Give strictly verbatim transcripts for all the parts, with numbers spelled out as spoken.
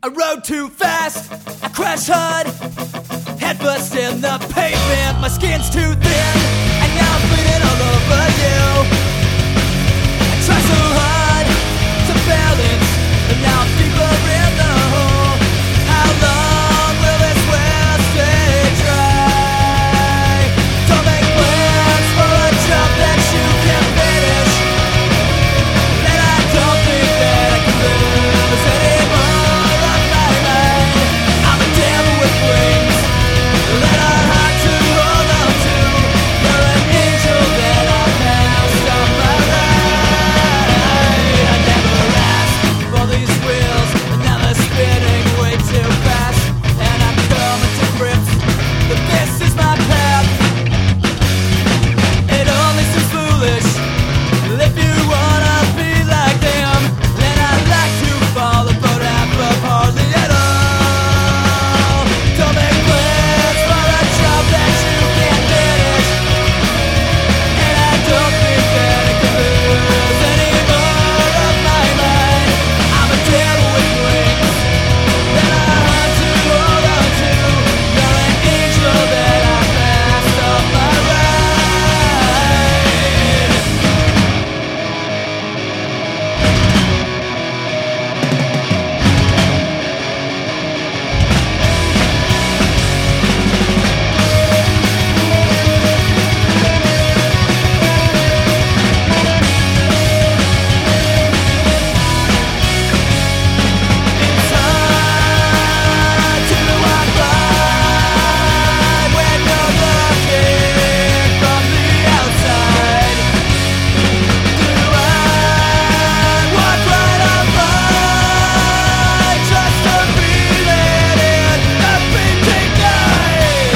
I rode too fast, I crashed hard, head first in the pavement. My skin's too thin, and now I'm bleeding all over you. I try so hard to balance, and now I'm deeper in the hole. How long will this well stay dry? Don't make plans for a jump that you can finish, and I don't think that I can lose anymore of my mind. I'm a devil with wings that are hard to hold on to. You're an angel that I passed on my ride. I never asked for these wheels, and now they're spinning way too fast, and I'm coming to grips that this is my path. It only seems foolish if you wanna be like them, then I'd like to fall about half of hardly at all. Don't make plans for a job that you can't finish, and I don't think that I can lose any more of my mind. I'm a devil with wings that are hard to hold on to. You're an angel that I passed off my ride. It's hard to walk by when you're looking from the outside. Do I walk right on by just to feel it in a fleeting night?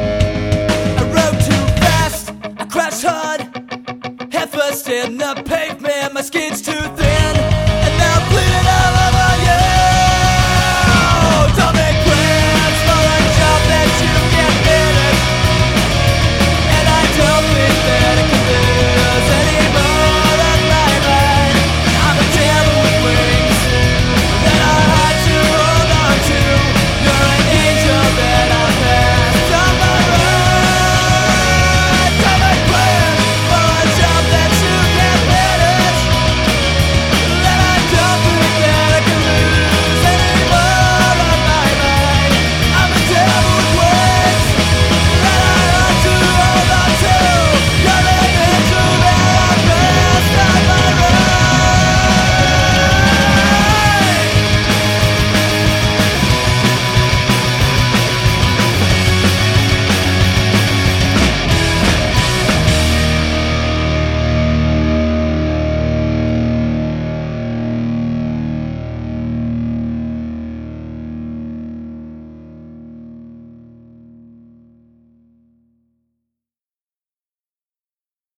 I rode too fast, I crashed hard, head first in the pavement.